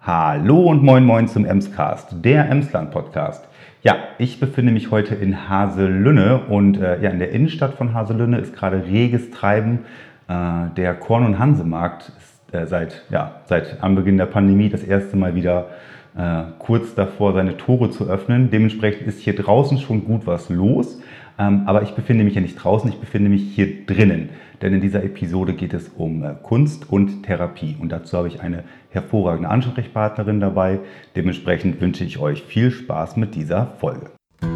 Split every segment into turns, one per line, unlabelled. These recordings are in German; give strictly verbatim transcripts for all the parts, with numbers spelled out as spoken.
Hallo und moin moin zum Emscast, der Emsland-Podcast. Ja, ich befinde mich heute in Haselünne und äh, ja, in der Innenstadt von Haselünne ist gerade reges Treiben. Äh, der Korn- und Hansemarkt ist äh, seit, ja, seit Anbeginn der Pandemie das erste Mal wieder äh, kurz davor, seine Tore zu öffnen. Dementsprechend ist hier draußen schon gut was los. Ähm, aber ich befinde mich ja nicht draußen, ich befinde mich hier drinnen. Denn in dieser Episode geht es um äh, Kunst und Therapie. Und dazu habe ich eine hervorragende Ansprechpartnerin dabei. Dementsprechend wünsche ich euch viel Spaß mit dieser Folge.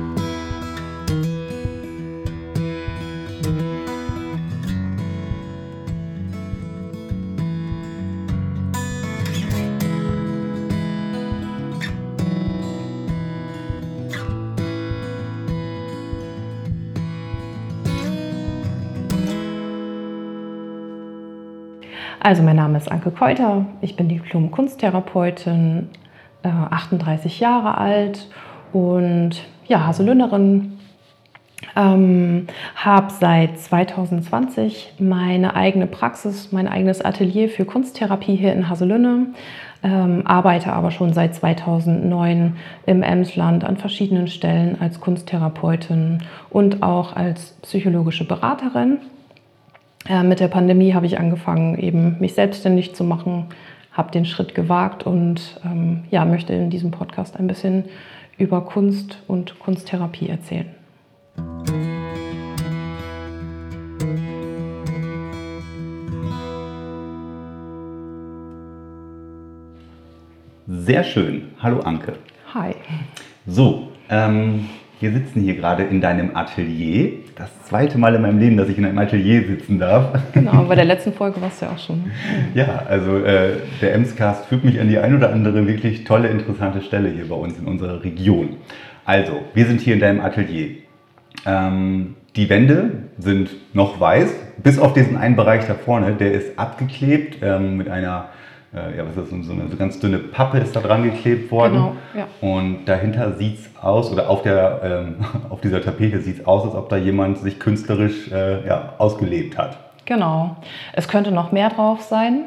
Also mein Name ist Anke Keuter, ich bin Diplom-Kunsttherapeutin, äh, achtunddreißig Jahre alt und ja, Haselünnerin. Ähm, habe seit zweitausendzwanzig meine eigene Praxis, mein eigenes Atelier für Kunsttherapie hier in Haselünne, ähm, arbeite aber schon seit zweitausendneun im Emsland an verschiedenen Stellen als Kunsttherapeutin und auch als psychologische Beraterin. Äh, mit der Pandemie habe ich angefangen, eben mich selbstständig zu machen, habe den Schritt gewagt und ähm, ja, möchte in diesem Podcast ein bisschen über Kunst und Kunsttherapie erzählen.
Sehr schön. Hallo Anke.
Hi.
So, ähm, wir sitzen hier gerade in deinem Atelier. Das zweite Mal in meinem Leben, dass ich in einem Atelier sitzen darf.
Genau, bei der letzten Folge warst du ja auch schon.
Ja, also äh, der Emscast führt mich an die ein oder andere wirklich tolle, interessante Stelle hier bei uns in unserer Region. Also, wir sind hier in deinem Atelier. Ähm, die Wände sind noch weiß, bis auf diesen einen Bereich da vorne, der ist abgeklebt ähm, mit einer, äh, ja, was ist das, so eine so ganz dünne Pappe ist da dran geklebt worden.
Genau, ja.
Und dahinter sieht es aus, oder auf, der, ähm, auf dieser Tapete sieht es aus, als ob da jemand sich künstlerisch äh, ja, ausgelebt hat.
Genau. Es könnte noch mehr drauf sein,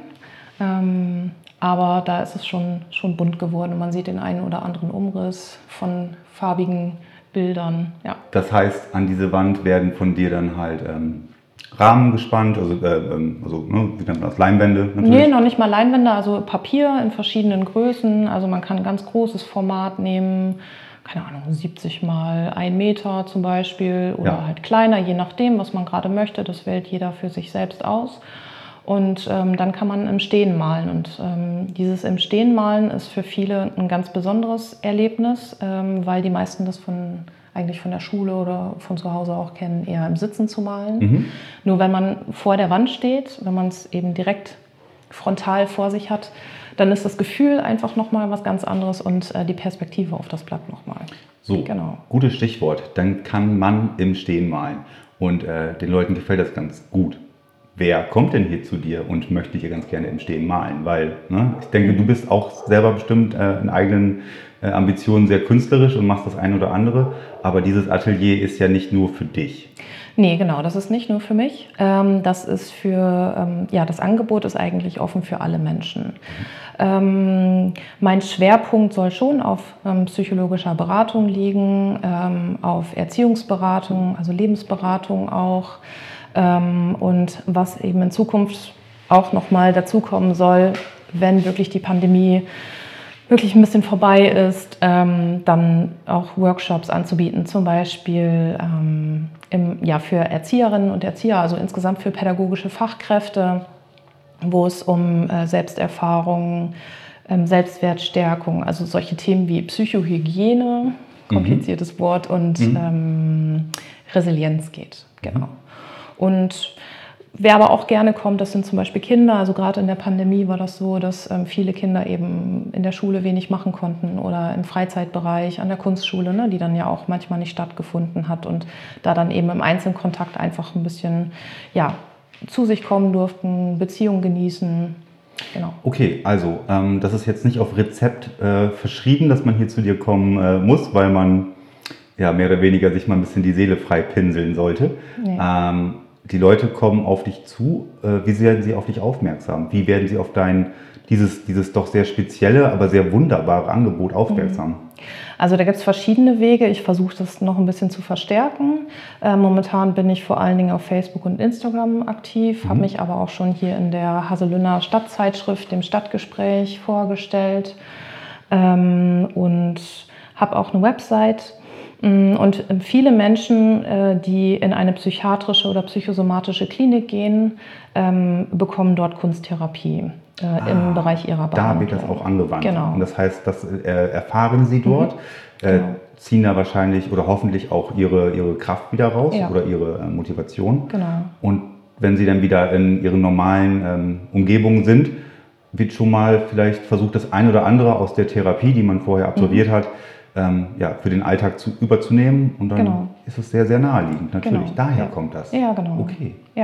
ähm, aber da ist es schon, schon bunt geworden. Man sieht den einen oder anderen Umriss von farbigen Bildern. Ja.
Das heißt, an diese Wand werden von dir dann halt ähm, Rahmen gespannt, also, äh, also ne, wie nennt man das, Leinwände natürlich?
Nee, noch nicht mal Leinwände, also Papier in verschiedenen Größen. Also man kann ein ganz großes Format nehmen, keine Ahnung, siebzig mal ein Meter zum Beispiel oder
Ja.
halt kleiner, je nachdem, was man gerade möchte. Das wählt jeder für sich selbst aus. Und ähm, dann kann man im Stehen malen. Und ähm, dieses im Stehen malen ist für viele ein ganz besonderes Erlebnis, ähm, weil die meisten das von eigentlich von der Schule oder von zu Hause auch kennen, eher im Sitzen zu malen. Mhm. Nur wenn man vor der Wand steht, wenn man es eben direkt frontal vor sich hat, dann ist das Gefühl einfach nochmal was ganz anderes und äh, die Perspektive auf das Blatt nochmal.
So,
genau.
Gutes Stichwort. Dann kann man im Stehen malen. Und äh, den Leuten gefällt das ganz gut. Wer kommt denn hier zu dir und möchte hier ganz gerne im Stehen malen? Weil ne, ich denke, du bist auch selber bestimmt äh, in eigenen äh, Ambitionen sehr künstlerisch und machst das eine oder andere. Aber dieses Atelier ist ja nicht nur für dich.
Nee, genau, das ist nicht nur für mich. Ähm, das ist für, ähm, ja, das Angebot ist eigentlich offen für alle Menschen. Mhm. Ähm, mein Schwerpunkt soll schon auf ähm, psychologischer Beratung liegen, ähm, auf Erziehungsberatung, also Lebensberatung auch. Ähm, und was eben in Zukunft auch nochmal dazukommen soll, wenn wirklich die Pandemie wirklich ein bisschen vorbei ist, ähm, dann auch Workshops anzubieten, zum Beispiel ähm, im, ja, für Erzieherinnen und Erzieher, also insgesamt für pädagogische Fachkräfte, wo es um äh, Selbsterfahrung, ähm, Selbstwertstärkung, also solche Themen wie Psychohygiene, kompliziertes mhm. Wort, und mhm. ähm, Resilienz geht. Genau. Und wer aber auch gerne kommt, das sind zum Beispiel Kinder. Also gerade in der Pandemie war das so, dass ähm, viele Kinder eben in der Schule wenig machen konnten oder im Freizeitbereich, an der Kunstschule, ne, die dann ja auch manchmal nicht stattgefunden hat und da dann eben im Einzelkontakt einfach ein bisschen ja, zu sich kommen durften, Beziehungen genießen. Genau.
Okay, also ähm, das ist jetzt nicht auf Rezept äh, verschrieben, dass man hier zu dir kommen äh, muss, weil man ja mehr oder weniger sich mal ein bisschen die Seele frei pinseln sollte. Nee. Ähm, die Leute kommen auf dich zu. Äh, wie werden sie auf dich aufmerksam? Wie werden sie auf dein dieses, dieses doch sehr spezielle, aber sehr wunderbare Angebot aufmerksam?
Also da gibt es verschiedene Wege. Ich versuche das noch ein bisschen zu verstärken. Äh, momentan bin ich vor allen Dingen auf Facebook und Instagram aktiv, mhm. habe mich aber auch schon hier in der Haselünner Stadtzeitschrift, dem Stadtgespräch, vorgestellt ähm, und habe auch eine Website. Und viele Menschen, die in eine psychiatrische oder psychosomatische Klinik gehen, bekommen dort Kunsttherapie ah, im Bereich ihrer Behandlung.
Da wird das auch angewandt.
Genau.
Und das heißt, das erfahren Sie dort, mhm. genau. ziehen da wahrscheinlich oder hoffentlich auch ihre, ihre Kraft wieder raus ja. oder ihre Motivation.
Genau.
Und wenn Sie dann wieder in Ihren normalen ähm, Umgebungen sind, wird schon mal vielleicht versucht, das ein oder andere aus der Therapie, die man vorher absolviert mhm. hat, Ähm, ja, für den Alltag zu, überzunehmen und dann genau. ist es sehr, sehr naheliegend, natürlich.
Genau.
Daher
ja.
kommt das.
Ja, genau.
Okay.
Ja.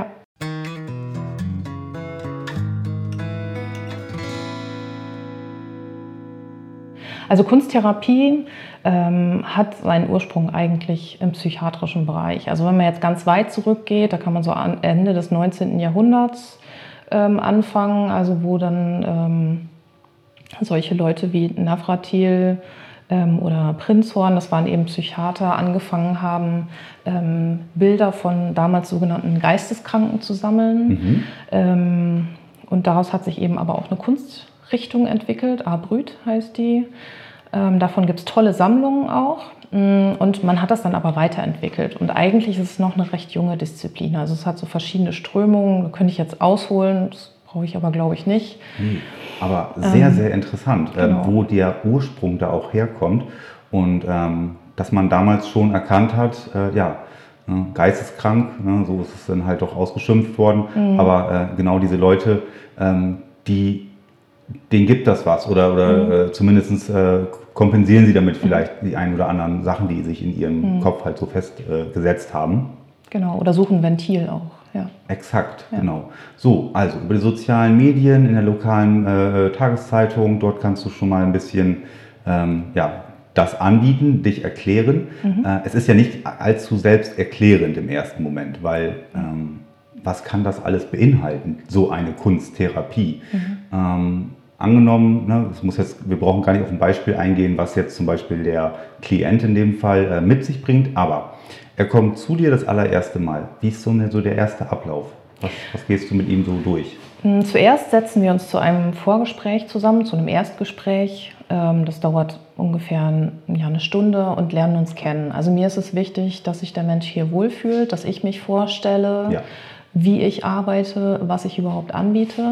Also Kunsttherapie ähm, hat seinen Ursprung eigentlich im psychiatrischen Bereich. Also wenn man jetzt ganz weit zurückgeht, da kann man so an Ende des neunzehnten Jahrhunderts ähm, anfangen, also wo dann ähm, solche Leute wie Navratil oder Prinzhorn, das waren eben Psychiater, angefangen haben, ähm, Bilder von damals sogenannten Geisteskranken zu sammeln. Mhm. Ähm, und daraus hat sich eben aber auch eine Kunstrichtung entwickelt, Abrüt heißt die. Ähm, davon gibt es tolle Sammlungen auch. Und man hat das dann aber weiterentwickelt. Und eigentlich ist es noch eine recht junge Disziplin. Also es hat so verschiedene Strömungen, da könnte ich jetzt ausholen, das brauche ich aber glaube ich nicht.
Nee. Aber sehr, sehr interessant,
genau.
äh, wo der Ursprung da auch herkommt und ähm, dass man damals schon erkannt hat, äh, ja, äh, geisteskrank, ne, so ist es dann halt doch ausgeschimpft worden, mhm. aber äh, genau diese Leute, ähm, die, denen gibt das was oder, oder mhm. äh, zumindest äh, kompensieren sie damit vielleicht mhm. die ein oder anderen Sachen, die sich in ihrem mhm. Kopf halt so festgesetzt äh, haben.
Genau, oder suchen Ventil auch. Ja.
Exakt, ja. genau. So, also über die sozialen Medien, in der lokalen äh, Tageszeitung, dort kannst du schon mal ein bisschen ähm, ja, das anbieten, dich erklären. Mhm. Äh, es ist ja nicht allzu selbsterklärend im ersten Moment, weil ähm, was kann das alles beinhalten, so eine Kunsttherapie? Mhm. Ähm, angenommen, ne, das muss jetzt, wir brauchen gar nicht auf ein Beispiel eingehen, was jetzt zum Beispiel der Klient in dem Fall äh, mit sich bringt, aber er kommt zu dir das allererste Mal. Wie ist so, eine, so der erste Ablauf? Was, was gehst du mit ihm so durch?
Zuerst setzen wir uns zu einem Vorgespräch zusammen, zu einem Erstgespräch. Das dauert ungefähr ja, eine Stunde und lernen uns kennen. Also mir ist es wichtig, dass sich der Mensch hier wohlfühlt, dass ich mich vorstelle, ja. wie ich arbeite, was ich überhaupt anbiete.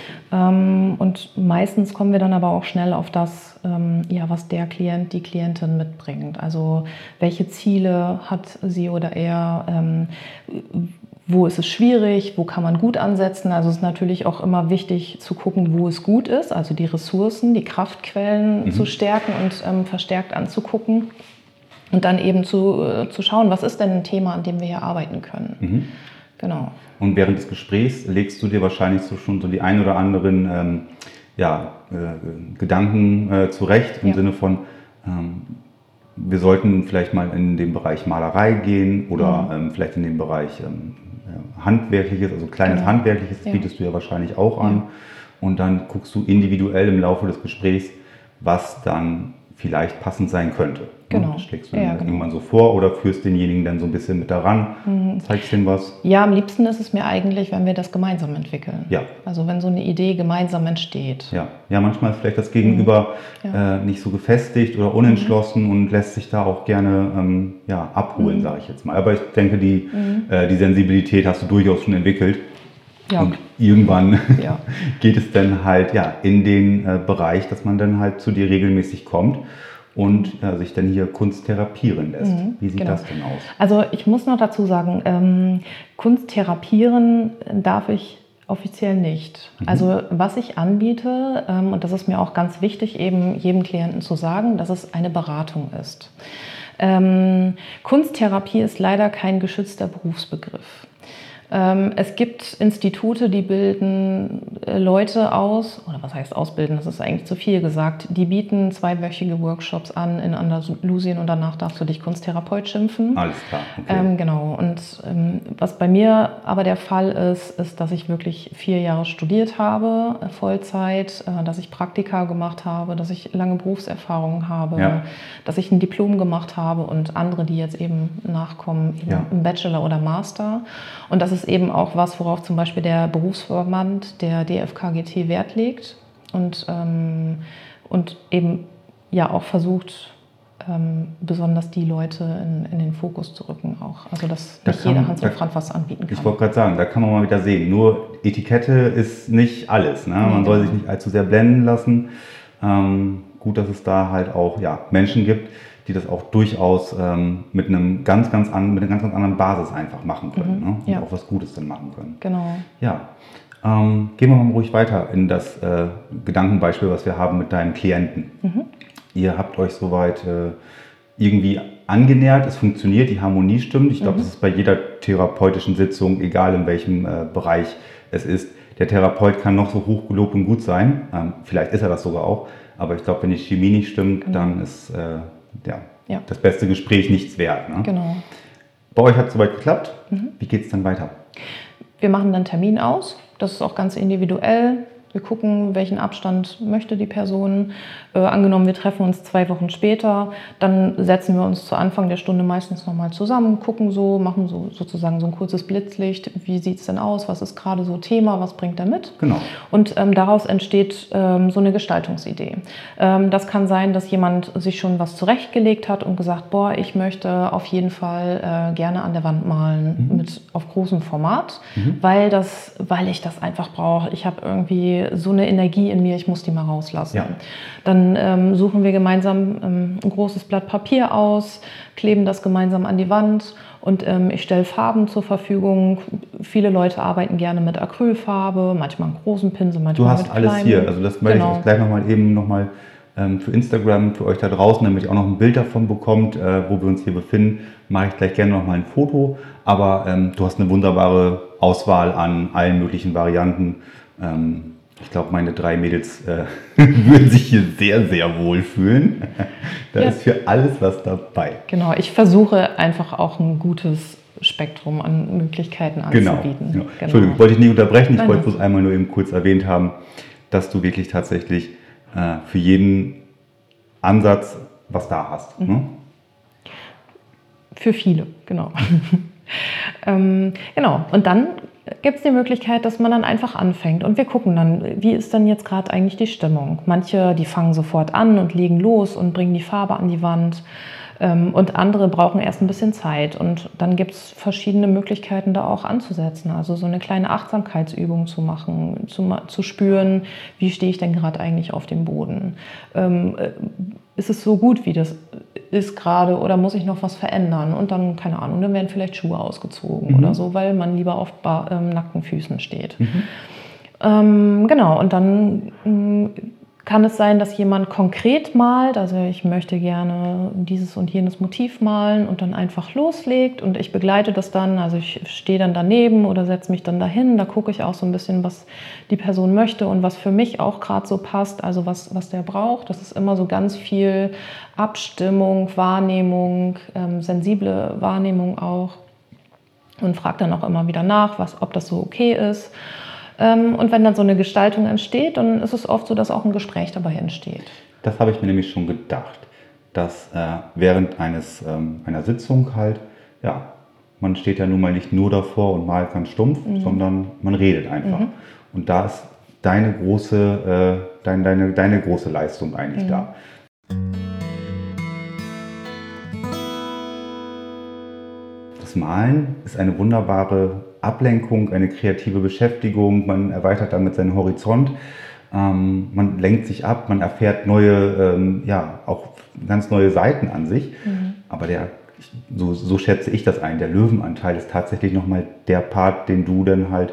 Und meistens kommen wir dann aber auch schnell auf das, ja, was der Klient, die Klientin mitbringt. Also welche Ziele hat sie oder er, wo ist es schwierig, wo kann man gut ansetzen. Also es ist natürlich auch immer wichtig zu gucken, wo es gut ist, also die Ressourcen, die Kraftquellen mhm. zu stärken und ähm, verstärkt anzugucken. Und dann eben zu, äh, zu schauen, was ist denn ein Thema, an dem wir hier arbeiten können. Mhm. Genau.
Und während des Gesprächs legst du dir wahrscheinlich so schon so die ein oder anderen ähm, ja, äh, Gedanken äh, zurecht, im ja. Sinne von, ähm, wir sollten vielleicht mal in den Bereich Malerei gehen oder mhm. ähm, vielleicht in den Bereich ähm, Handwerkliches, also kleines genau. Handwerkliches, das ja. bietest du ja wahrscheinlich auch an. Ja. Und dann guckst du individuell im Laufe des Gesprächs, was dann vielleicht passend sein könnte.
Genau.
Das schlägst du ja, genau. irgendwann so vor oder führst denjenigen dann so ein bisschen mit daran, mhm. zeigst denen was?
Ja, am liebsten ist es mir eigentlich, wenn wir das gemeinsam entwickeln.
Ja.
Also wenn so eine Idee gemeinsam entsteht.
Ja, ja manchmal ist vielleicht das Gegenüber mhm. ja. äh, nicht so gefestigt oder unentschlossen mhm. und lässt sich da auch gerne ähm, ja, abholen, mhm. sage ich jetzt mal. Aber ich denke, die, mhm. äh, die Sensibilität hast du durchaus schon entwickelt. Ja. Und irgendwann ja. geht es dann halt ja, in den äh, Bereich, dass man dann halt zu dir regelmäßig kommt und ja, sich dann hier Kunst therapieren lässt. Mhm, Wie sieht genau. das denn aus?
Also ich muss noch dazu sagen, ähm, Kunst therapieren darf ich offiziell nicht. Mhm. Also was ich anbiete, ähm, und das ist mir auch ganz wichtig, eben jedem Klienten zu sagen, dass es eine Beratung ist. Ähm, Kunsttherapie ist leider kein geschützter Berufsbegriff. Ähm, es gibt Institute, die bilden äh, Leute aus, oder was heißt ausbilden, das ist eigentlich zu viel gesagt, die bieten zweiwöchige Workshops an in Andalusien und danach darfst du dich Kunsttherapeut schimpfen.
Alles klar, okay.
Ähm, genau, und ähm, was bei mir aber der Fall ist, ist, dass ich wirklich vier Jahre studiert habe, äh, Vollzeit, äh, dass ich Praktika gemacht habe, dass ich lange Berufserfahrung habe,
Ja.
dass ich ein Diplom gemacht habe und andere, die jetzt eben nachkommen, eben
Ja.
im Bachelor oder Master. Und das ist eben auch was, worauf zum Beispiel der Berufsverband, der D F K G T, Wert legt und, ähm, und eben ja auch versucht, ähm, besonders die Leute in, in den Fokus zu rücken auch. Also dass
Da
nicht
kann-
jeder Hans und
da-
Franz was anbieten kann.
Ich wollte gerade sagen, da kann man mal wieder sehen. Nur Etikette ist nicht alles. Ne? Man
Nee,
soll
genau.
sich nicht allzu sehr blenden lassen. Ähm, gut, dass es da halt auch ja, Menschen gibt, die das auch durchaus ähm, mit, einem ganz, ganz an, mit einer ganz, ganz anderen Basis einfach machen können.
Mhm,
ne? Und
ja.
auch was Gutes dann machen können.
Genau.
Ja. Ähm, gehen wir mal ruhig weiter in das äh, Gedankenbeispiel, was wir haben mit deinen Klienten.
Mhm.
Ihr habt euch soweit äh, irgendwie angenähert, es funktioniert, die Harmonie stimmt. Ich glaube,
Mhm.
das ist bei jeder therapeutischen Sitzung, egal in welchem äh, Bereich es ist. Der Therapeut kann noch so hoch gelobt und gut sein, ähm, vielleicht ist er das sogar auch, aber ich glaube, wenn die Chemie nicht stimmt,
Genau.
dann ist äh, ja,
Ja.
das beste Gespräch nichts wert. Ne?
Genau.
Bei euch hat es soweit geklappt.
Mhm.
Wie geht es dann weiter?
Wir machen dann einen Termin aus. Das ist auch ganz individuell. Wir gucken, welchen Abstand möchte die Person. Äh, angenommen, wir treffen uns zwei Wochen später, dann setzen wir uns zu Anfang der Stunde meistens nochmal zusammen, gucken so, machen so sozusagen so ein kurzes Blitzlicht. Wie sieht es denn aus? Was ist gerade so Thema? Was bringt er mit?
Genau.
Und ähm, daraus entsteht ähm, so eine Gestaltungsidee. Ähm, das kann sein, dass jemand sich schon was zurechtgelegt hat und gesagt, boah, ich möchte auf jeden Fall äh, gerne an der Wand malen
Mhm.
mit auf großem Format,
Mhm.
weil, das, weil ich das einfach brauche. Ich habe irgendwie so eine Energie in mir, ich muss die mal rauslassen.
Ja.
Dann ähm, suchen wir gemeinsam ähm, ein großes Blatt Papier aus, kleben das gemeinsam an die Wand und ähm, ich stelle Farben zur Verfügung. Viele Leute arbeiten gerne mit Acrylfarbe, manchmal einen großen Pinsel,
Du
manchmal
hast
mit
alles
kleinen.
hier. Also das werde
Genau.
ich gleich nochmal eben nochmal ähm, für Instagram, für euch da draußen, damit ihr auch noch ein Bild davon bekommt, äh, wo wir uns hier befinden, mache ich gleich gerne nochmal ein Foto. Aber ähm, du hast eine wunderbare Auswahl an allen möglichen Varianten. Ähm, ich glaube, meine drei Mädels äh, würden sich hier sehr, sehr wohl fühlen. Da
Ja.
ist für alles was dabei.
Genau, ich versuche einfach auch ein gutes Spektrum an Möglichkeiten
Genau.
anzubieten.
genau. Entschuldigung, ich wollte dich nicht unterbrechen. Ich
Nein,
wollte
nein.
bloß einmal nur eben kurz erwähnt haben, dass du wirklich tatsächlich äh, für jeden Ansatz was da hast.
Mhm.
Ne?
Für viele, genau. ähm, genau, und dann gibt es die Möglichkeit, dass man dann einfach anfängt und wir gucken dann, wie ist denn jetzt gerade eigentlich die Stimmung. Manche, die fangen sofort an und legen los und bringen die Farbe an die Wand ähm, und andere brauchen erst ein bisschen Zeit und dann gibt es verschiedene Möglichkeiten, da auch anzusetzen. Also so eine kleine Achtsamkeitsübung zu machen, zu, ma- zu spüren, wie stehe ich denn gerade eigentlich auf dem Boden. Ähm, äh, ist es so gut, wie das ist gerade oder muss ich noch was verändern? Und dann, keine Ahnung, dann werden vielleicht Schuhe ausgezogen
Mhm.
oder so, weil man lieber auf ba- ähm, nackten Füßen steht. Ähm, genau, und dann ähm, kann es sein, dass jemand konkret malt, also ich möchte gerne dieses und jenes Motiv malen und dann einfach loslegt und ich begleite das dann, also ich stehe dann daneben oder setze mich dann dahin, da gucke ich auch so ein bisschen, was die Person möchte und was für mich auch gerade so passt, also was, was der braucht. Das ist immer so ganz viel Abstimmung, Wahrnehmung, ähm, sensible Wahrnehmung auch und frage dann auch immer wieder nach, was, ob das so okay ist. Und wenn dann so eine Gestaltung entsteht, dann ist es oft so, dass auch ein Gespräch dabei entsteht.
Das habe ich mir nämlich schon gedacht, dass äh, während eines, ähm, einer Sitzung halt, ja, man steht ja nun mal nicht nur davor und malt ganz stumpf,
Mhm.
sondern man redet einfach.
Mhm.
Und da ist deine große, äh, dein, deine, deine große Leistung eigentlich
Mhm.
da. Das Malen ist eine wunderbare Ablenkung, eine kreative Beschäftigung, man erweitert damit seinen Horizont, ähm, man lenkt sich ab, man erfährt neue, ähm, ja, auch ganz neue Seiten an sich.
Mhm.
Aber der, so, so schätze ich das ein, der Löwenanteil ist tatsächlich nochmal der Part, den du dann halt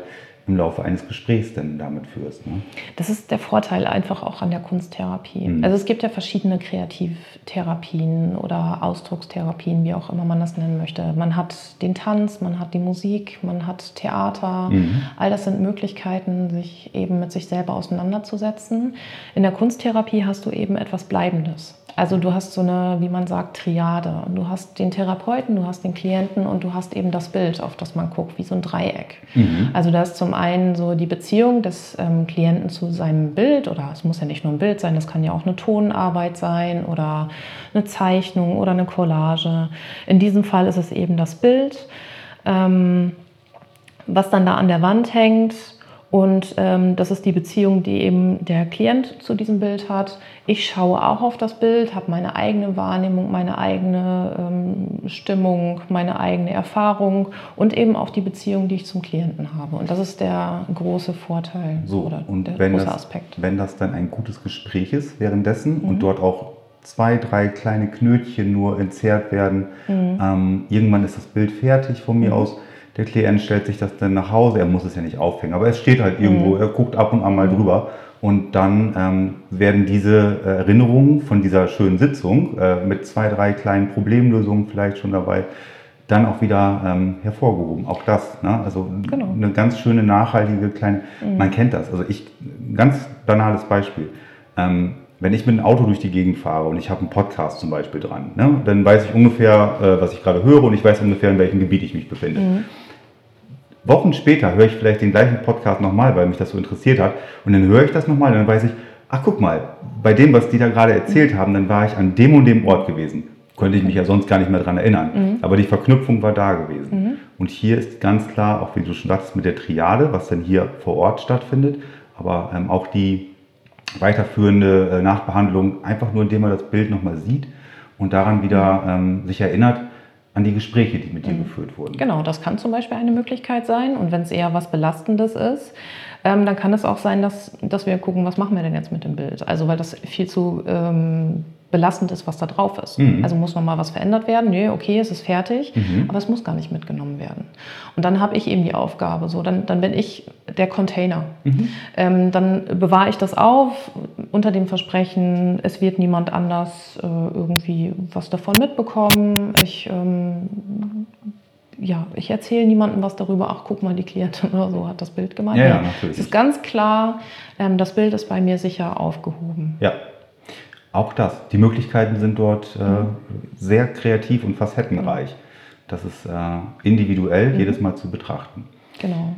im Laufe eines Gesprächs denn damit führst. Ne?
Das ist der Vorteil einfach auch an der Kunsttherapie. Mhm. Also es gibt ja verschiedene Kreativtherapien oder Ausdruckstherapien, wie auch immer man das nennen möchte. Man hat den Tanz, man hat die Musik, man hat Theater. Mhm. All das sind Möglichkeiten, sich eben mit sich selber auseinanderzusetzen. In der Kunsttherapie hast du eben etwas Bleibendes. Also du hast so eine, wie man sagt, Triade. Du hast den Therapeuten, du hast den Klienten und du hast eben das Bild, auf das man guckt, wie so ein Dreieck. Mhm. Also da ist zum einen so die Beziehung des ähm, Klienten zu seinem Bild, oder es muss ja nicht nur ein Bild sein, das kann ja auch eine Tonarbeit sein oder eine Zeichnung oder eine Collage. In diesem Fall ist es eben das Bild, ähm, was dann da an der Wand hängt. Und ähm, das ist die Beziehung, die eben der Klient zu diesem Bild hat. Ich schaue auch auf das Bild, habe meine eigene Wahrnehmung, meine eigene ähm, Stimmung, meine eigene Erfahrung und eben auch die Beziehung, die ich zum Klienten habe. Und das ist der große Vorteil
so,
oder
und
der
wenn
große
das,
Aspekt.
Wenn das dann ein gutes Gespräch ist währenddessen mhm. und dort auch zwei, drei kleine Knötchen nur entzerrt werden, mhm. ähm, irgendwann ist das Bild fertig von mir mhm. aus. Der Klient stellt sich das dann nach Hause, er muss es ja nicht aufhängen, aber es steht halt irgendwo, mhm. er guckt ab und an mal mhm. drüber und dann ähm, werden diese Erinnerungen von dieser schönen Sitzung äh, mit zwei, drei kleinen Problemlösungen vielleicht schon dabei dann auch wieder ähm, hervorgehoben. Auch das, ne? Also genau. eine ganz schöne, nachhaltige kleine, mhm. man kennt das, also ich, ein ganz banales Beispiel. Ähm, Wenn ich mit einem Auto durch die Gegend fahre und ich habe einen Podcast zum Beispiel dran, ne, dann weiß ich ungefähr, äh, was ich gerade höre und ich weiß ungefähr, in welchem Gebiet ich mich befinde. Mhm. Wochen später höre ich vielleicht den gleichen Podcast nochmal, weil mich das so interessiert hat. Und dann höre ich das nochmal und dann weiß ich, ach guck mal, bei dem, was die da gerade erzählt mhm. haben, dann war ich an dem und dem Ort gewesen. Könnte ich mich ja sonst gar nicht mehr dran erinnern. Mhm. Aber die Verknüpfung war da gewesen. Mhm. Und hier ist ganz klar, auch wie du schon sagtest, mit der Triade, was dann hier vor Ort stattfindet, aber ähm, auch die weiterführende äh, Nachbehandlung, einfach nur indem man das Bild nochmal sieht und daran wieder ähm, sich erinnert an die Gespräche, die mit dir mhm. geführt wurden.
Genau, das kann zum Beispiel eine Möglichkeit sein. Und wenn es eher was Belastendes ist, ähm, dann kann es auch sein, dass, dass wir gucken, was machen wir denn jetzt mit dem Bild. Also weil das viel zu ähm, belastend ist, was da drauf ist. Mhm. Also muss nochmal was verändert werden. Nee, okay, es ist fertig, mhm. aber es muss gar nicht mitgenommen werden. Und dann habe ich eben die Aufgabe, so, dann, dann bin ich der Container. Mhm. Ähm, dann bewahre ich das auf unter dem Versprechen, es wird niemand anders äh, irgendwie was davon mitbekommen. Ich, ähm, ja, ich erzähle niemandem was darüber, ach guck mal, die Klientin oder so hat das Bild gemalt.
Ja, ja, natürlich.
Es ist ganz klar, ähm, das Bild ist bei mir sicher aufgehoben.
Ja. Auch das. Die Möglichkeiten sind dort äh, mhm. sehr kreativ und facettenreich. Mhm. Das ist äh, individuell mhm. jedes Mal zu betrachten.
Genau.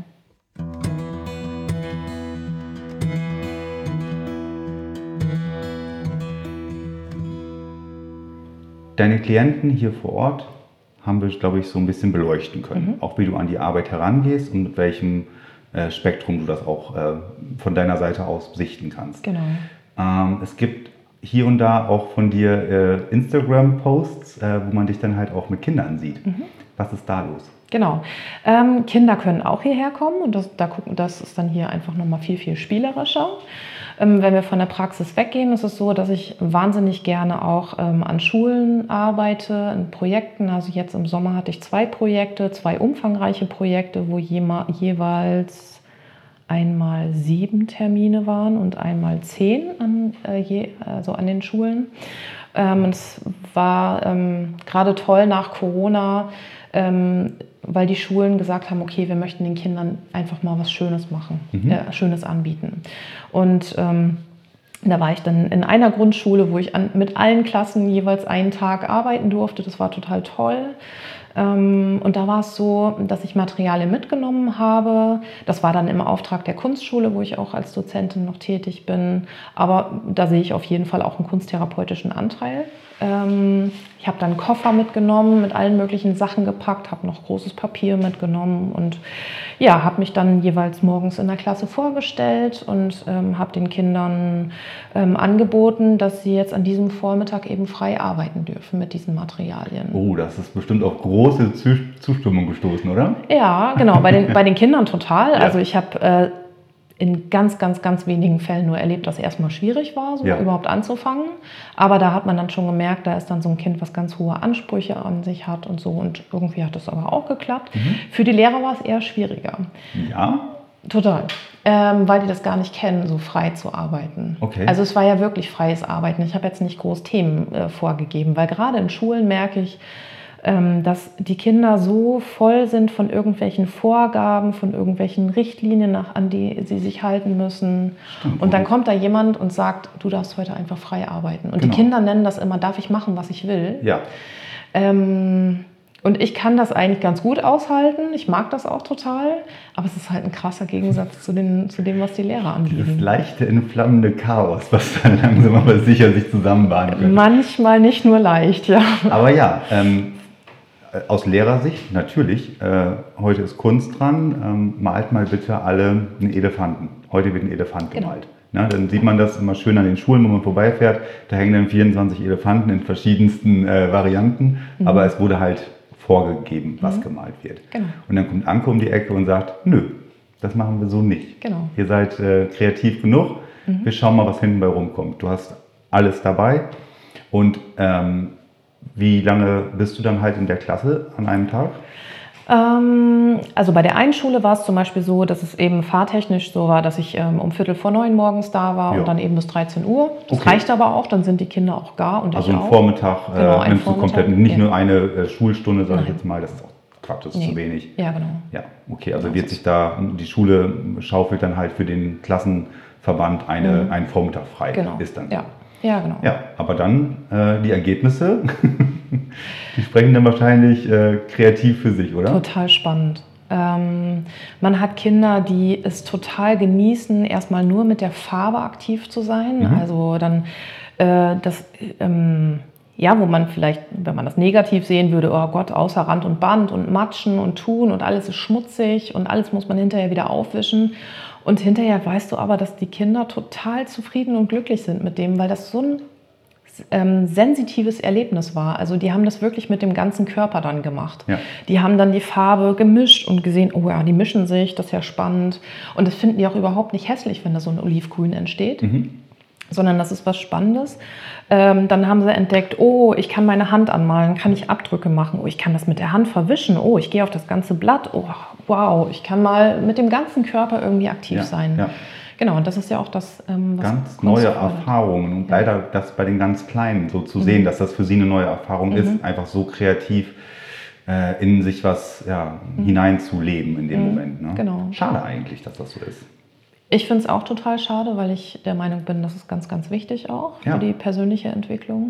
Deine Klienten hier vor Ort haben wir, glaube ich, so ein bisschen beleuchten können. Mhm. Auch wie du an die Arbeit herangehst und mit welchem äh, Spektrum du das auch äh, von deiner Seite aus sichten kannst.
Genau.
Ähm, es gibt hier und da auch von dir äh, Instagram-Posts, äh, wo man dich dann halt auch mit Kindern sieht. Mhm. Was ist da los?
Genau. Ähm, Kinder können auch hierher kommen und das, da gucken, das ist dann hier einfach nochmal viel, viel spielerischer. Ähm, wenn wir von der Praxis weggehen, ist es so, dass ich wahnsinnig gerne auch ähm, an Schulen arbeite, in Projekten. Also jetzt im Sommer hatte ich zwei Projekte, zwei umfangreiche Projekte, wo jema, jeweils einmal sieben Termine waren und einmal zehn an, äh, je, also an den Schulen. Ähm, es war ähm, gerade toll nach Corona, ähm, weil die Schulen gesagt haben, okay, wir möchten den Kindern einfach mal was Schönes machen, mhm. äh, Schönes anbieten. Und ähm, da war ich dann in einer Grundschule, wo ich an, mit allen Klassen jeweils einen Tag arbeiten durfte. Das war total toll. Ähm, und da war es so, dass ich Materialien mitgenommen habe. Das war dann im Auftrag der Kunstschule, wo ich auch als Dozentin noch tätig bin. Aber da sehe ich auf jeden Fall auch einen kunsttherapeutischen Anteil. Ähm, ich habe dann einen Koffer mitgenommen, mit allen möglichen Sachen gepackt, habe noch großes Papier mitgenommen und ja, habe mich dann jeweils morgens in der Klasse vorgestellt und ähm, habe den Kindern ähm, angeboten, dass sie jetzt an diesem Vormittag eben frei arbeiten dürfen mit diesen Materialien.
Oh, das ist bestimmt auf große Zustimmung gestoßen, oder?
Ja, genau, bei den, bei den Kindern total. Ja. Also ich habe äh, in ganz, ganz, ganz wenigen Fällen nur erlebt, dass es erstmal schwierig war, so ja. überhaupt anzufangen. Aber da hat man dann schon gemerkt, da ist dann so ein Kind, was ganz hohe Ansprüche an sich hat und so. Und irgendwie hat das aber auch geklappt. Mhm. Für die Lehrer war es eher schwieriger.
Ja?
Total. Ähm, weil die das gar nicht kennen, so frei zu arbeiten.
Okay.
Also es war ja wirklich freies Arbeiten. Ich habe jetzt nicht groß Themen äh, vorgegeben, weil gerade in Schulen merke ich, ähm, dass die Kinder so voll sind von irgendwelchen Vorgaben, von irgendwelchen Richtlinien, nach, an die sie sich halten müssen.
Stimmt.
Und dann kommt da jemand und sagt, du darfst heute einfach frei arbeiten. Und
Genau.
die Kinder nennen das immer, darf ich machen, was ich will?
Ja.
Ähm, Und ich kann das eigentlich ganz gut aushalten. Ich mag das auch total. Aber es ist halt ein krasser Gegensatz zu, den, zu dem, was die Lehrer anbieten.
Das leichte, entflammende Chaos, was dann langsam aber sicher sich zusammenbahnen könnte.
Manchmal nicht nur leicht, ja.
Aber ja, ähm, aus Lehrersicht natürlich, äh, heute ist Kunst dran. Ähm, malt mal bitte alle einen Elefanten. Heute wird ein Elefant gemalt. Genau. Na, dann sieht man das immer schön an den Schulen, wo man vorbeifährt. Da hängen dann vierundzwanzig Elefanten in verschiedensten äh, Varianten. Mhm. Aber es wurde halt vorgegeben, was mhm. gemalt wird. Genau. Und dann kommt Anke um die Ecke und sagt, nö, das machen wir so nicht.
Genau.
Ihr seid äh, kreativ genug, mhm. wir schauen mal, was hinten bei rumkommt. Du hast alles dabei. Und ähm, wie lange bist du dann halt in der Klasse an einem Tag?
Ähm, also bei der einen Schule war es zum Beispiel so, dass es eben fahrtechnisch so war, dass ich ähm, um Viertel vor neun morgens da war, ja, und dann eben bis dreizehn Uhr. Das okay. reicht aber auch, dann sind die Kinder auch gar und
also
ich
einen
auch.
Vormittag äh,
genau, einen
nimmst
Vormittag,
du komplett, nicht
ja.
nur eine äh, Schulstunde, sage ich jetzt mal, das ist auch Quatsch, das ist
nee.
zu wenig.
Ja, genau.
Ja, okay, also wird sich da, die Schule schaufelt dann halt für den Klassenverband eine, mhm. einen Vormittag frei.
Genau.
Ist dann.
Ja. Ja, genau.
Ja, aber dann äh, die Ergebnisse, die sprechen dann wahrscheinlich äh, kreativ für sich, oder?
Total spannend. Ähm, man hat Kinder, die es total genießen, erstmal nur mit der Farbe aktiv zu sein. Mhm. Also dann äh, das, ähm, ja, wo man vielleicht, wenn man das negativ sehen würde, oh Gott, außer Rand und Band und Matschen und Tun und alles ist schmutzig und alles muss man hinterher wieder aufwischen. Und hinterher weißt du aber, dass die Kinder total zufrieden und glücklich sind mit dem, weil das so ein ähm, sensitives Erlebnis war. Also die haben das wirklich mit dem ganzen Körper dann gemacht. Ja. Die haben dann die Farbe gemischt und gesehen, oh ja, die mischen sich, das ist ja spannend. Und das finden die auch überhaupt nicht hässlich, wenn da so ein Olivgrün entsteht. Mhm. Sondern das ist was Spannendes. Ähm, dann haben sie entdeckt, oh, ich kann meine Hand anmalen, kann ich Abdrücke machen, oh, ich kann das mit der Hand verwischen, oh, ich gehe auf das ganze Blatt, oh, wow, ich kann mal mit dem ganzen Körper irgendwie aktiv
ja,
sein.
Ja.
Genau, und das ist ja auch das, ähm, was
ganz neue Erfahrungen. Und ja. leider das bei den ganz Kleinen so zu mhm. sehen, dass das für sie eine neue Erfahrung mhm. ist, einfach so kreativ äh, in sich was ja, mhm. hineinzuleben in dem mhm. Moment. Ne?
Genau.
Schade eigentlich, dass das so ist.
Ich finde es auch total schade, weil ich der Meinung bin, das ist ganz, ganz wichtig auch für ja. die persönliche Entwicklung.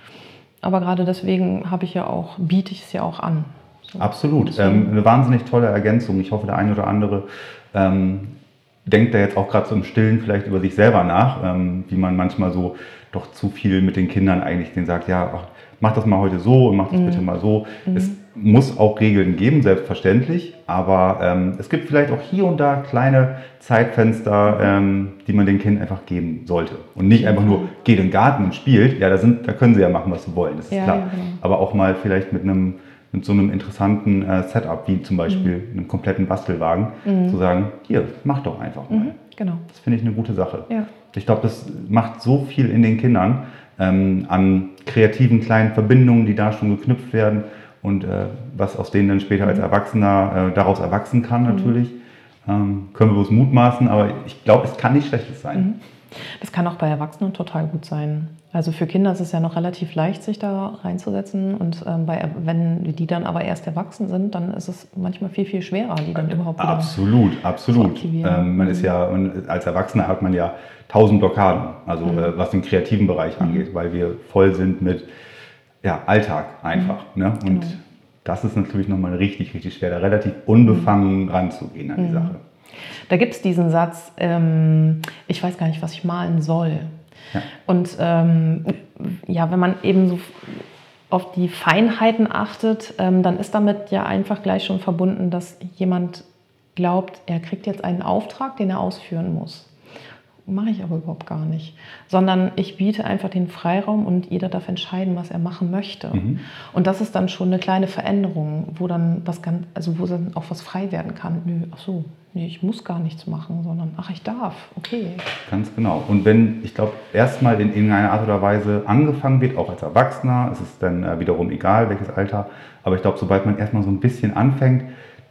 Aber gerade deswegen habe ich ja auch, biete ich es ja auch an. So.
Absolut. Ähm, eine wahnsinnig tolle Ergänzung. Ich hoffe, der eine oder andere ähm, denkt da jetzt auch gerade so im Stillen vielleicht über sich selber nach, ähm, wie man manchmal so doch zu viel mit den Kindern eigentlich denen sagt, ja, ach, mach das mal heute so und mach das mhm. bitte mal so. Mhm. Es muss auch Regeln geben, selbstverständlich, aber ähm, es gibt vielleicht auch hier und da kleine Zeitfenster, ähm, die man den Kindern einfach geben sollte. Und nicht einfach nur, geht in den Garten und spielt, ja, da, sind, da können sie ja machen, was sie wollen, das ist ja, klar. Ja, genau. Aber auch mal vielleicht mit einem mit so einem interessanten äh, Setup, wie zum Beispiel mhm. einem kompletten Bastelwagen, mhm. zu sagen, hier, mach doch einfach mal.
Mhm, genau.
Das finde ich eine gute Sache.
Ja.
Ich glaube, das macht so viel in den Kindern ähm, an kreativen kleinen Verbindungen, die da schon geknüpft werden und äh, was aus denen dann später mhm. als Erwachsener äh, daraus erwachsen kann natürlich. Mhm. Ähm, können wir bloß mutmaßen, aber ich glaube, es kann nicht Schlechtes sein.
Mhm. Das kann auch bei Erwachsenen total gut sein. Also für Kinder ist es ja noch relativ leicht, sich da reinzusetzen. Und ähm, bei, wenn die dann aber erst erwachsen sind, dann ist es manchmal viel, viel schwerer, die dann überhaupt wieder
absolut, absolut.
zu
ähm, man ist ja, man, als Erwachsener hat man ja tausend Blockaden, also mhm. äh, was den kreativen Bereich angeht, mhm. weil wir voll sind mit ja, Alltag einfach. Mhm. Ne? Und genau. das ist natürlich nochmal richtig, richtig schwer, da relativ unbefangen mhm. ranzugehen an die mhm. Sache.
Da gibt es diesen Satz, ähm, ich weiß gar nicht, was ich malen soll. Ja. Und ähm, ja, wenn man eben so auf die Feinheiten achtet, ähm, dann ist damit ja einfach gleich schon verbunden, dass jemand glaubt, er kriegt jetzt einen Auftrag, den er ausführen muss. Mache ich aber überhaupt gar nicht. Sondern ich biete einfach den Freiraum und jeder darf entscheiden, was er machen möchte. Mhm. Und das ist dann schon eine kleine Veränderung, wo dann was ganz, also wo dann auch was frei werden kann. Nö, ach so, nee, ich muss gar nichts machen, sondern ach, ich darf, okay.
Ganz genau. Und wenn, ich glaube, erstmal in irgendeiner Art oder Weise angefangen wird, auch als Erwachsener, es ist dann äh, wiederum egal, welches Alter, aber ich glaube, sobald man erstmal so ein bisschen anfängt,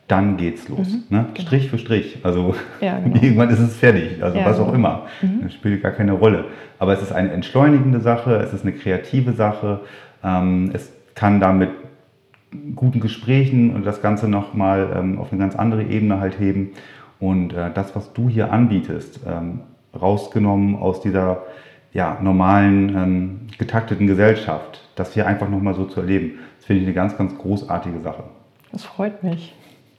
dann geht's los. Mhm, ne? Genau. Strich für Strich. Also
ja, genau.
irgendwann ist es fertig. Also ja, was auch immer.
Mhm.
Das spielt gar keine Rolle. Aber es ist eine entschleunigende Sache, es ist eine kreative Sache. Ähm, es kann damit guten Gesprächen und das Ganze nochmal ähm, auf eine ganz andere Ebene halt heben. Und äh, das, was du hier anbietest, ähm, rausgenommen aus dieser ja, normalen, ähm, getakteten Gesellschaft, das hier einfach nochmal so zu erleben, das finde ich eine ganz, ganz großartige Sache.
Das freut mich.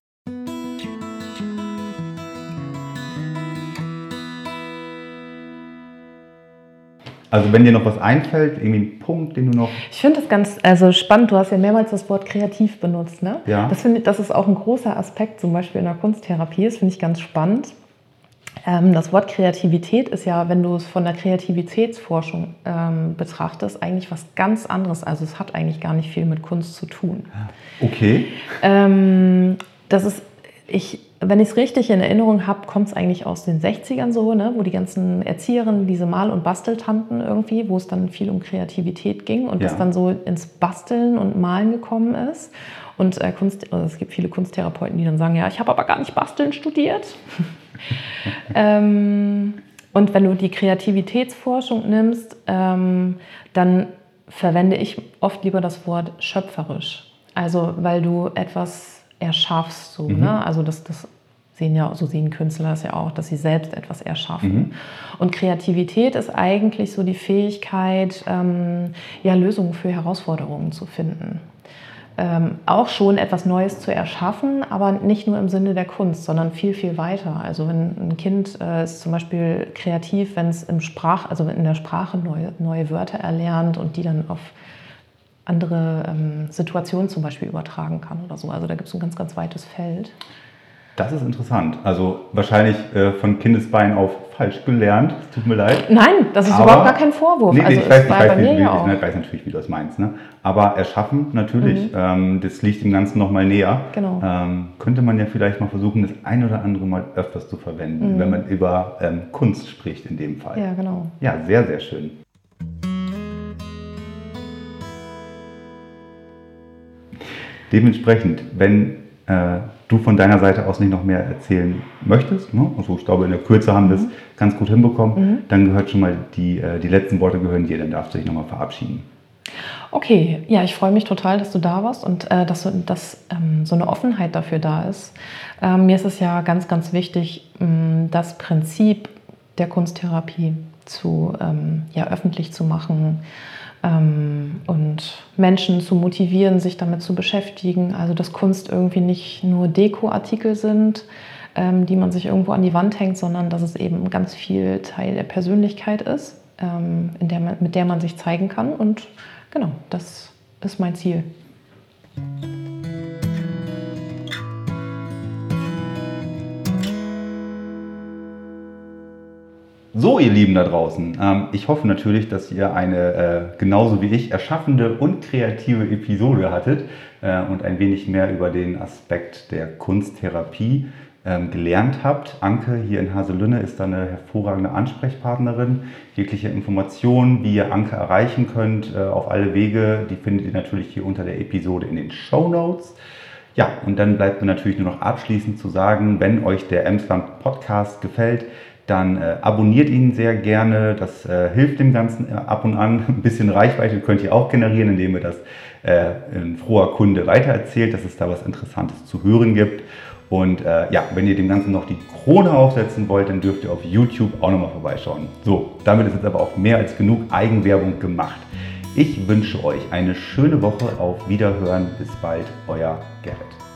Also wenn dir noch was einfällt, irgendwie ein Punkt, den du noch...
Ich finde das ganz also spannend, du hast ja mehrmals das Wort kreativ benutzt, ne?
Ja.
Das, find, das ist auch ein großer Aspekt, zum Beispiel in der Kunsttherapie, das finde ich ganz spannend. Ähm, das Wort Kreativität ist ja, wenn du es von der Kreativitätsforschung ähm, betrachtest, eigentlich was ganz anderes. Also es hat eigentlich gar nicht viel mit Kunst zu tun.
Okay.
Ähm, das ist, ich... Wenn ich es richtig in Erinnerung habe, kommt es eigentlich aus den sechzigern so, ne, wo die ganzen Erzieherinnen, diese Mal- und Basteltanten irgendwie, wo es dann viel um Kreativität ging und
ja.
das dann so ins Basteln und Malen gekommen ist. Und äh, Kunst, also es gibt viele Kunsttherapeuten, die dann sagen, ja, ich habe aber gar nicht Basteln studiert. ähm, und wenn du die Kreativitätsforschung nimmst, ähm, dann verwende ich oft lieber das Wort schöpferisch. Also weil du etwas erschaffst, so, mhm. ne? Also das, das sehen ja, so sehen Künstler das ja auch, dass sie selbst etwas erschaffen. Mhm. Und Kreativität ist eigentlich so die Fähigkeit, ähm, ja, Lösungen für Herausforderungen zu finden. Ähm, auch schon etwas Neues zu erschaffen, aber nicht nur im Sinne der Kunst, sondern viel, viel weiter. Also wenn ein Kind äh, ist zum Beispiel kreativ, wenn es im Sprach, also in der Sprache neue, neue Wörter erlernt und die dann auf andere ähm, Situationen zum Beispiel übertragen kann oder so. Also da gibt es ein ganz, ganz weites Feld.
Das ist interessant. Also wahrscheinlich äh, von Kindesbein auf falsch gelernt. Tut mir leid.
Nein, das ist
Aber,
überhaupt gar kein Vorwurf.
Nee, nee,
also
ich, weiß,
es war
ich, weiß,
bei mir
wie,
ja
ich,
auch.
ich weiß natürlich, wie du das meinst. Ne? Aber erschaffen natürlich,
Mhm.
ähm, das liegt dem Ganzen nochmal näher.
Genau.
Ähm, könnte man ja vielleicht mal versuchen, das ein oder andere Mal öfters zu verwenden,
Mhm.
wenn man über ähm, Kunst spricht in dem Fall.
Ja, genau.
Ja, sehr, sehr schön. Dementsprechend, wenn äh, du von deiner Seite aus nicht noch mehr erzählen möchtest, ne? Also ich glaube, in der Kürze haben wir es mhm. ganz gut hinbekommen, mhm. dann gehört schon mal die, äh, die letzten Worte gehören dir, dann darfst du dich nochmal verabschieden.
Okay, ja, ich freue mich total, dass du da warst und äh, dass, dass ähm, so eine Offenheit dafür da ist. Ähm, mir ist es ja ganz, ganz wichtig, ähm, das Prinzip der Kunsttherapie zu, ähm, ja, öffentlich zu machen, Ähm, und Menschen zu motivieren, sich damit zu beschäftigen. Also dass Kunst irgendwie nicht nur Dekoartikel sind, ähm, die man sich irgendwo an die Wand hängt, sondern dass es eben ganz viel Teil der Persönlichkeit ist, ähm, in der man, mit der man sich zeigen kann. Und genau, das ist mein Ziel.
So, ihr Lieben da draußen, ähm, ich hoffe natürlich, dass ihr eine äh, genauso wie ich erschaffende und kreative Episode hattet äh, und ein wenig mehr über den Aspekt der Kunsttherapie ähm, gelernt habt. Anke hier in Haselünne ist da eine hervorragende Ansprechpartnerin. Jegliche Informationen, wie ihr Anke erreichen könnt, äh, auf alle Wege, die findet ihr natürlich hier unter der Episode in den Shownotes. Ja, und dann bleibt mir natürlich nur noch abschließend zu sagen, wenn euch der Emsland Podcast gefällt, dann äh, abonniert ihn sehr gerne. Das äh, hilft dem Ganzen äh, ab und an. Ein bisschen Reichweite könnt ihr auch generieren, indem ihr das äh, in froher Kunde weitererzählt, dass es da was Interessantes zu hören gibt. Und äh, ja, wenn ihr dem Ganzen noch die Krone aufsetzen wollt, dann dürft ihr auf YouTube auch nochmal vorbeischauen. So, damit ist jetzt aber auch mehr als genug Eigenwerbung gemacht. Ich wünsche euch eine schöne Woche. Auf Wiederhören. Bis bald, euer Gerrit.